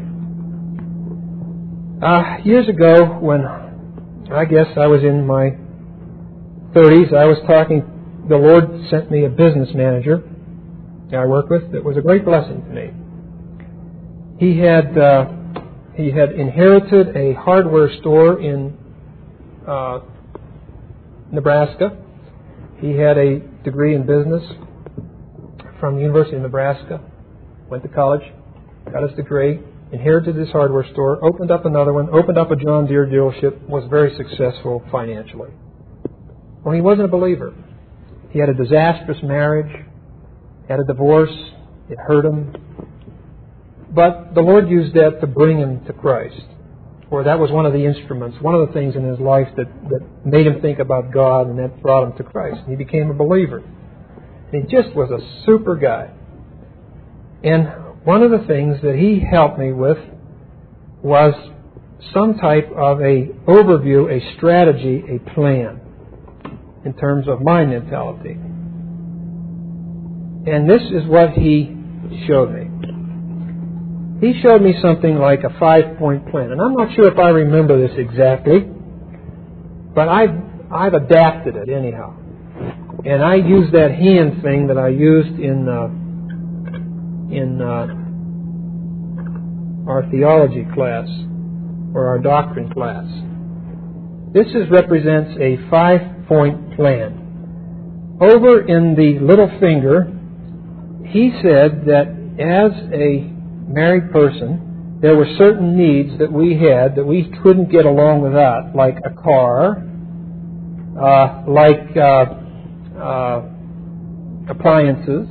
Uh, years ago, when I guess I was in my thirties, I was talking, the Lord sent me a business manager that I work with that was a great blessing to me. He had uh, he had inherited a hardware store in uh, Nebraska. He had a degree in business from the University of Nebraska. Went to college, got his degree, inherited this hardware store, opened up another one, opened up a John Deere dealership, was very successful financially. Well, he wasn't a believer. He had a disastrous marriage, had a divorce, it hurt him. But the Lord used that to bring him to Christ. Or that was one of the instruments, one of the things in his life that, that made him think about God, and that brought him to Christ. He became a believer. He just was a super guy. And one of the things that he helped me with was some type of a overview, a strategy, a plan in terms of my mentality. And this is what he showed me. He showed me something like a five-point plan. And I'm not sure if I remember this exactly, but I've, I've adapted it anyhow. And I used that hand thing that I used in uh, in uh, our theology class or our doctrine class. This is, represents a five-point plan. Over in the little finger, he said that as a married person, there were certain needs that we had that we couldn't get along without, like a car, uh, like uh, uh, appliances,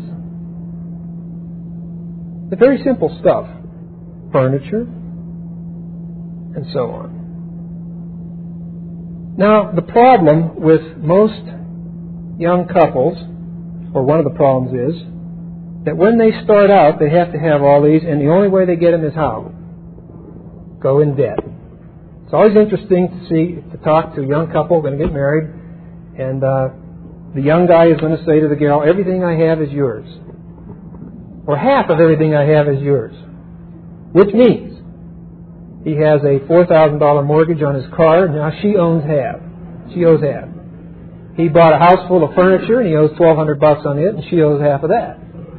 the very simple stuff, furniture, and so on. Now, the problem with most young couples, or one of the problems is, that when they start out, they have to have all these, and the only way they get them is how? Go in debt. It's always interesting to see, to talk to a young couple going to get married, and uh, the young guy is going to say to the gal, everything I have is yours. Or half of everything I have is yours. Which means he has a four thousand dollars mortgage on his car, and now she owns half. She owes half. He bought a house full of furniture, and he owes twelve hundred bucks on it, and she owes half of that.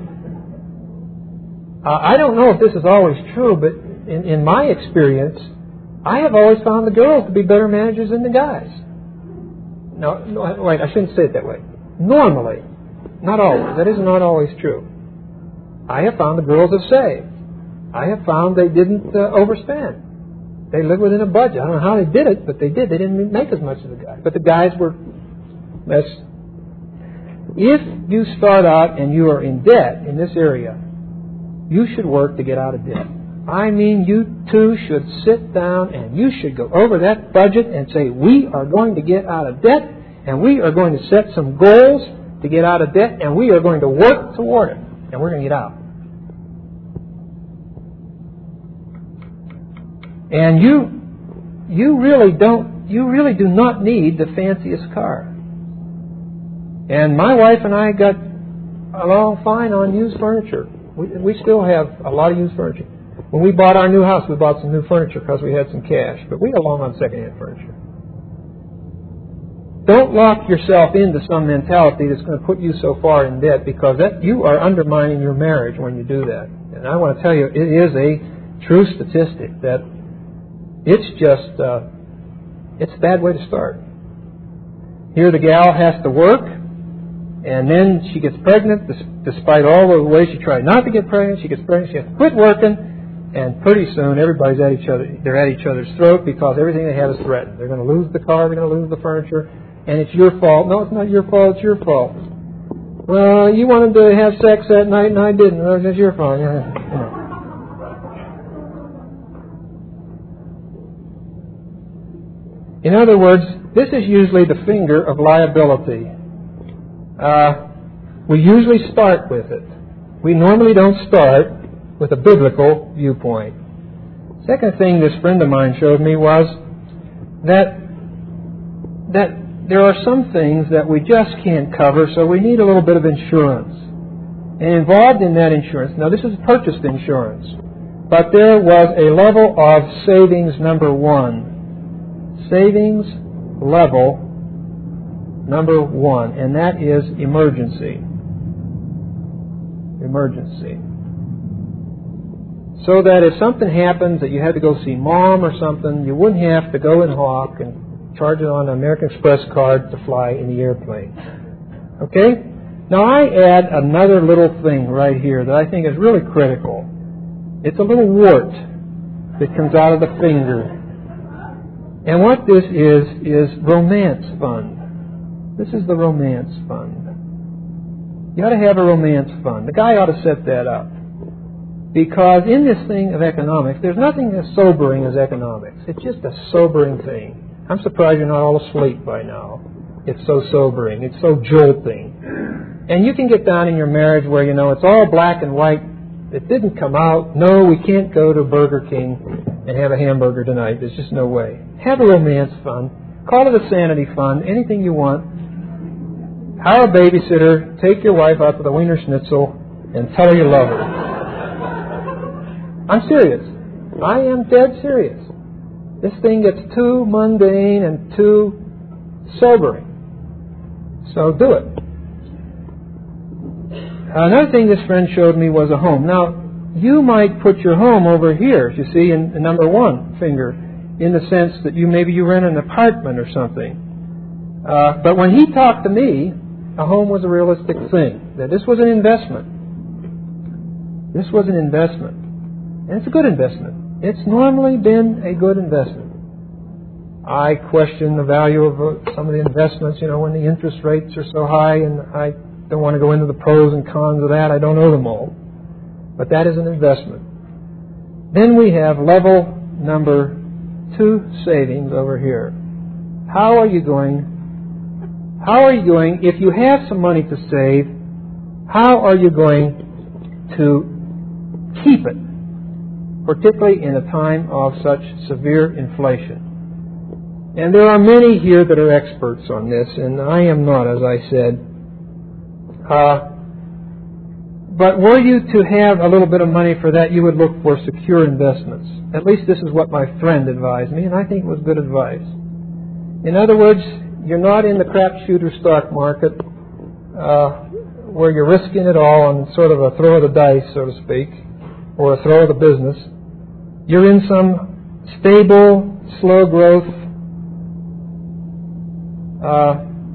Uh, I don't know if this is always true, but in, in my experience, I have always found the girls to be better managers than the guys. No, no, wait, I shouldn't say it that way. Normally, not always. That is not always true. I have found the girls have saved. I have found they didn't uh, overspend. They lived within a budget. I don't know how they did it, but they did. They didn't make as much as the guys. But the guys were less. If you start out and you are in debt in this area, you should work to get out of debt. I mean, you two should sit down and you should go over that budget and say, we are going to get out of debt, and we are going to set some goals to get out of debt, and we are going to work toward it, and we're going to get out. And you, you really don't, you really do not need the fanciest car. And my wife and I got along fine on used furniture. We, we still have a lot of used furniture. When we bought our new house, we bought some new furniture because we had some cash. But we got along on second-hand furniture. Don't lock yourself into some mentality that's going to put you so far in debt, because that you are undermining your marriage when you do that. And I want to tell you, it is a true statistic that it's just, uh, it's a bad way to start. Here the gal has to work, and then she gets pregnant, despite all the ways she tried not to get pregnant. She gets pregnant, she has to quit working, and pretty soon everybody's at each other. They're at each other's throat because everything they have is threatened. They're going to lose the car, they're going to lose the furniture, and it's your fault. No, it's not your fault, it's your fault. Well, you wanted to have sex that night and I didn't. Well, it's your fault. Yeah, yeah. In other words, this is usually the finger of liability. Uh, we usually start with it. We normally don't start with a biblical viewpoint. Second thing this friend of mine showed me was that that there are some things that we just can't cover, so we need a little bit of insurance. And involved in that insurance, now this is purchased insurance, but there was a level of savings number one. Savings level number one, and that is emergency. Emergency. So that if something happens that you had to go see mom or something, you wouldn't have to go and hawk and charge it on an American Express card to fly in the airplane. Okay? Now I add another little thing right here that I think is really critical. It's a little wart that comes out of the finger. And what this is, is romance fund. This is the romance fund. You ought to have a romance fund. The guy ought to set that up. Because in this thing of economics, there's nothing as sobering as economics. It's just a sobering thing. I'm surprised you're not all asleep by now. It's so sobering. It's so jolting. And you can get down in your marriage where, you know, it's all black and white. It didn't come out. No, we can't go to Burger King and have a hamburger tonight. There's just no way. Have a romance fund. Call it a sanity fund. Anything you want. Hire a babysitter. Take your wife out to the Wiener Schnitzel and tell her you love her. I'm serious. I am dead serious. This thing gets too mundane and too sobering. So do it. Another thing this friend showed me was a home. Now, you might put your home over here, you see, in the number one finger, in the sense that you maybe you rent an apartment or something. Uh, but when he talked to me, a home was a realistic thing. That this was an investment. This was an investment. And it's a good investment. It's normally been a good investment. I question the value of uh, some of the investments, you know, when the interest rates are so high, and I don't want to go into the pros and cons of that. I don't know them all. But that is an investment. Then we have level number two savings over here. how are you going, how are you going, if you have some money to save, how are you going to keep it, particularly in a time of such severe inflation? And there are many here that are experts on this, and I am not, as I said. Uh, but were you to have a little bit of money for that, you would look for secure investments. At least this is what my friend advised me, and I think it was good advice. In other words, you're not in the crapshooter stock market uh, where you're risking it all on sort of a throw of the dice, so to speak, or a throw of the business. You're in some stable, slow growth uh,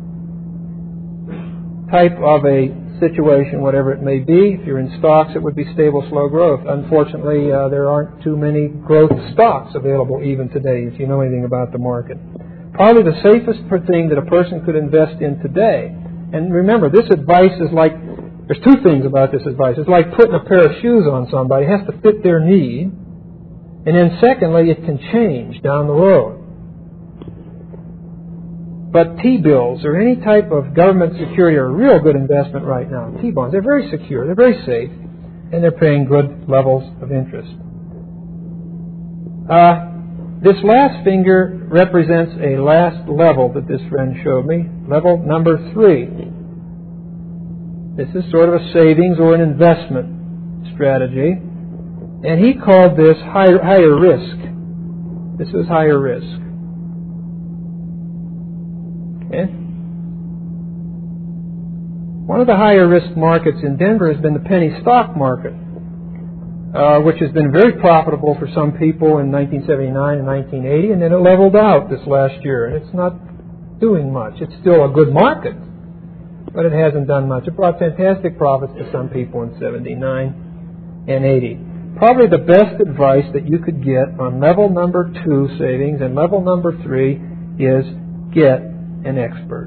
type of a situation, whatever it may be. If you're in stocks, it would be stable, slow growth. Unfortunately, uh, there aren't too many growth stocks available even today, if you know anything about the market. Probably the safest thing that a person could invest in today. And remember, this advice is like, there's two things about this advice. It's like putting a pair of shoes on somebody. It has to fit their need. And then secondly, it can change down the road. But T-bills or any type of government security are a real good investment right now. T-bonds, they're very secure, they're very safe, and they're paying good levels of interest. Uh, this last finger represents a last level that this friend showed me, level number three. This is sort of a savings or an investment strategy, and he called this higher, higher risk. This is higher risk. Okay. One of the higher risk markets in Denver has been the penny stock market, uh, which has been very profitable for some people in nineteen seventy-nine and nineteen eighty, and then it leveled out this last year, and it's not doing much. It's still a good market, but it hasn't done much. It brought fantastic profits to some people in seventy-nine and eighty. Probably the best advice that you could get on level number two savings and level number three is get an expert.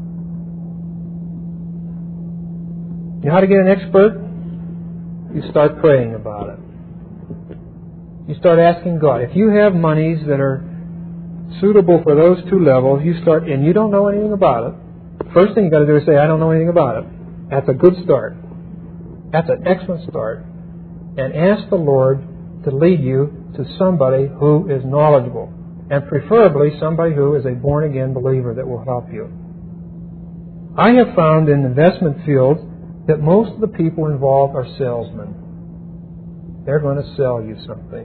You know how to get an expert? You start praying about it. You start asking God. If you have monies that are suitable for those two levels, you start, and you don't know anything about it, first thing you got to do is say, I don't know anything about it. That's a good start. That's an excellent start. And ask the Lord to lead you to somebody who is knowledgeable, and preferably somebody who is a born-again believer that will help you. I have found in the investment field that most of the people involved are salesmen. They're going to sell you something.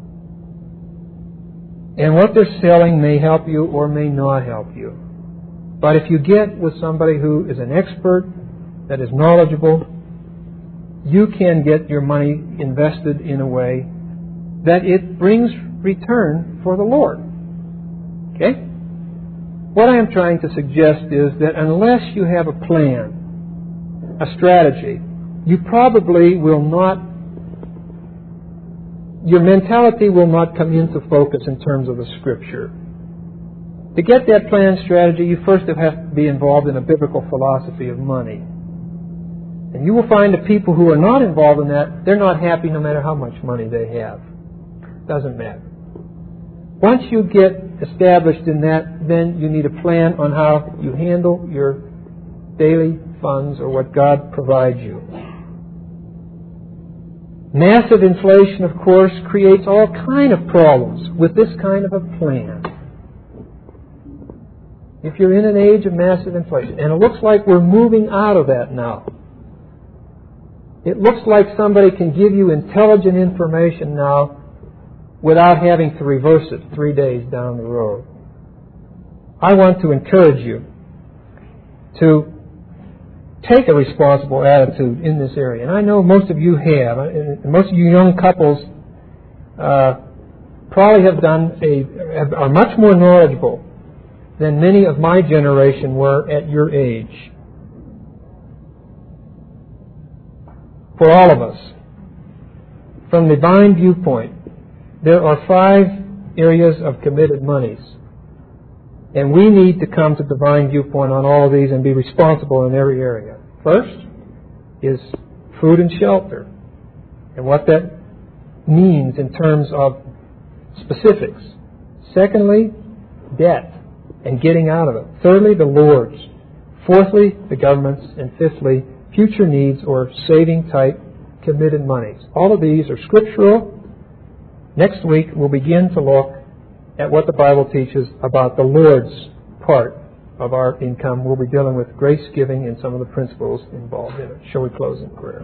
And what they're selling may help you or may not help you. But if you get with somebody who is an expert, that is knowledgeable, you can get your money invested in a way that it brings return for the Lord. Okay? What I am trying to suggest is that unless you have a plan, a strategy, you probably will not, your mentality will not come into focus in terms of the Scripture. To get that plan strategy, you first have to be involved in a biblical philosophy of money. And you will find that people who are not involved in that, they're not happy no matter how much money they have. Doesn't matter. Once you get established in that, then you need a plan on how you handle your daily funds or what God provides you. Massive inflation, of course, creates all kind of problems with this kind of a plan. If you're in an age of massive inflation, and it looks like we're moving out of that now. It looks like somebody can give you intelligent information now without having to reverse it three days down the road. I want to encourage you to take a responsible attitude in this area. And I know most of you have. And most of you young couples uh, probably have done a, are much more knowledgeable than many of my generation were at your age. For all of us, from the divine viewpoint, there are five areas of committed monies. And we need to come to divine viewpoint on all of these and be responsible in every area. First is food and shelter, and what that means in terms of specifics. Secondly, debt and getting out of it. Thirdly, the Lord's. Fourthly, the government's. And fifthly, future needs or saving-type committed monies. All of these are scriptural. Next week, we'll begin to look at what the Bible teaches about the Lord's part of our income. We'll be dealing with grace giving and some of the principles involved in it. Shall we close in prayer?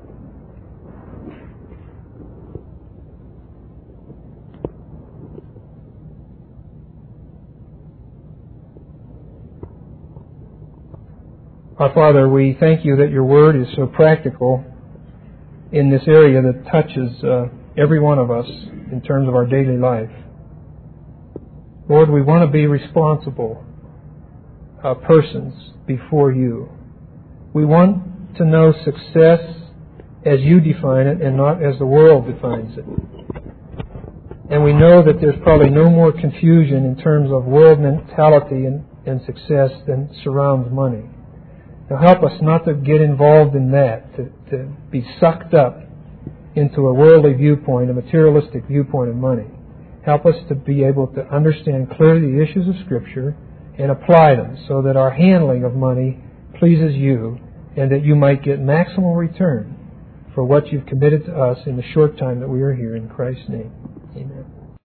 Our Father, we thank you that your word is so practical in this area that touches uh, every one of us in terms of our daily life. Lord, we want to be responsible uh, persons before you. We want to know success as you define it and not as the world defines it. And we know that there's probably no more confusion in terms of world mentality and, and success than surrounds money. Now help us not to get involved in that, to, to be sucked up into a worldly viewpoint, a materialistic viewpoint of money. Help us to be able to understand clearly the issues of Scripture and apply them so that our handling of money pleases you and that you might get maximal return for what you've committed to us in the short time that we are here. In Christ's name.